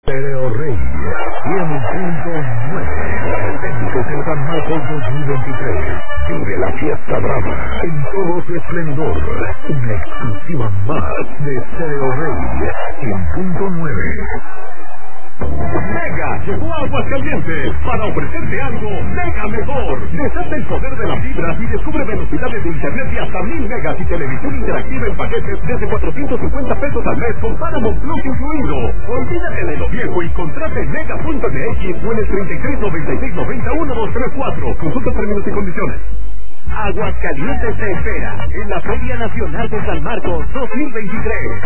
Stereo Rey 100.9. Evento de San Marcos 2023. Vive la fiesta brava en todo su esplendor. Una exclusiva más de Stereo Rey 100.9. Mega llegó a Aguascalientes para ofrecerte algo mega mejor. Desata el poder de las fibras y descubre velocidades de internet de hasta 1000 megas y televisión interactiva en paquetes desde 450 pesos al mes con Paramount Plus incluido. Olvídate de lo viejo y contrate en mega.mx o en el 3396901234. Consulta términos y condiciones. Aguascalientes te espera en la Feria Nacional de San Marcos 2023.